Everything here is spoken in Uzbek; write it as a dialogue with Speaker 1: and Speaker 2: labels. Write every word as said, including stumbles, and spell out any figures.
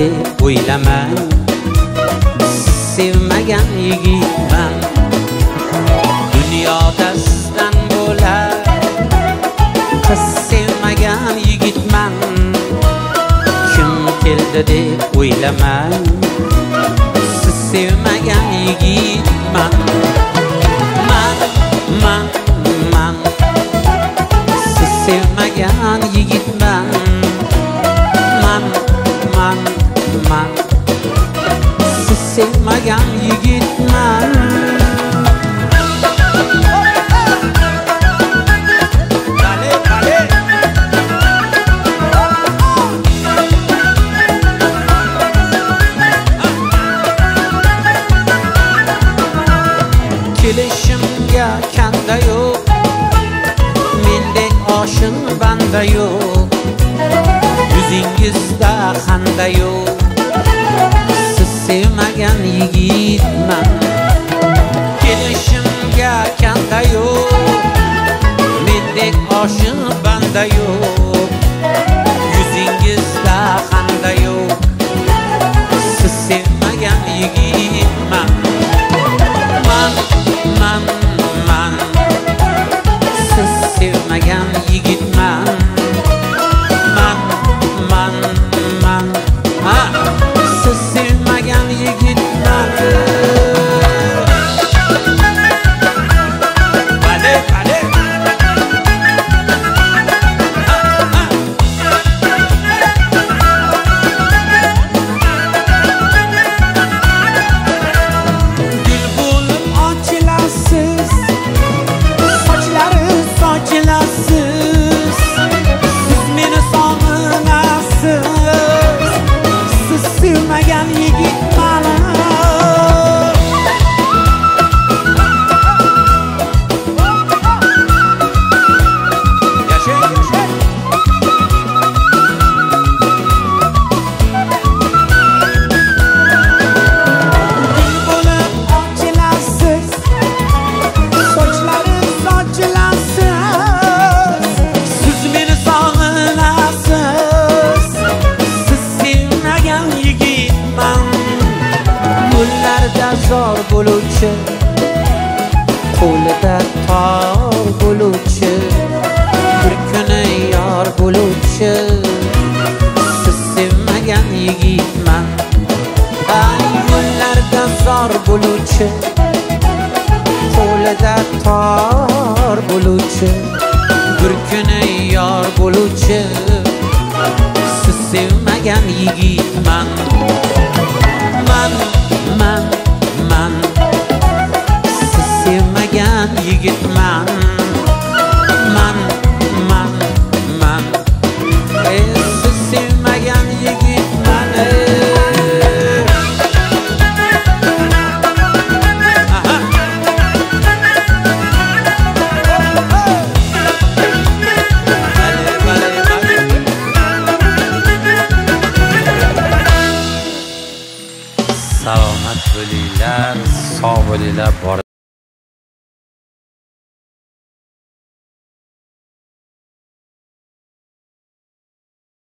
Speaker 1: deb o'ylamang, sevmagan yigitman. Dunyoda sizdan bo'lar qiz sevmagan yigitman. Kim keldi deb o'ylamang, siz sevmagan yigitman. Man, man, man, siz sevmagan yigitman. Man, man, man, siz sevmagan yigitman. Kelishimga kanda yo'q, mendek oshiq banda yo'q. Yuzingizda xanda yo'q, siz sevmagan yigitman. Kelishimga kanda yo'q, mendek oshiq banda yo'q. Yuzingizda xanda yo'q, siz sevmagan yigitman. Man, man, man, siz sevmagan yigitman. Man, man, man, ha, siz sevmagan yigitman. Bale, bale. Gül bulup açılasız, saçları saçılasız. Siz beni sağınasız, siz sevmegen yigitman. Yaşa, yaşa. Gül bulup açılasız, saçları saçılasız. Siz beni sağınasız, siz sevmegen yigitman. Gullarda zor bo'luvchi, qo'lida tor bo'luvchi, bir kuni yor bo'luvchi, siz sevmagan yigitman. Ay, gullarda zor bo'luvchi, qo'lida tor bo'luvchi, bir kuni yor bo'luvchi, siz sevmagan yigitman. Man, man, man, siz sevmagan yigitman. Man, man, man, ey, siz sevmagan yigitman. Aha. Bale, bale, bale. Salomat bo'linglar, sog' bo'linglar, bor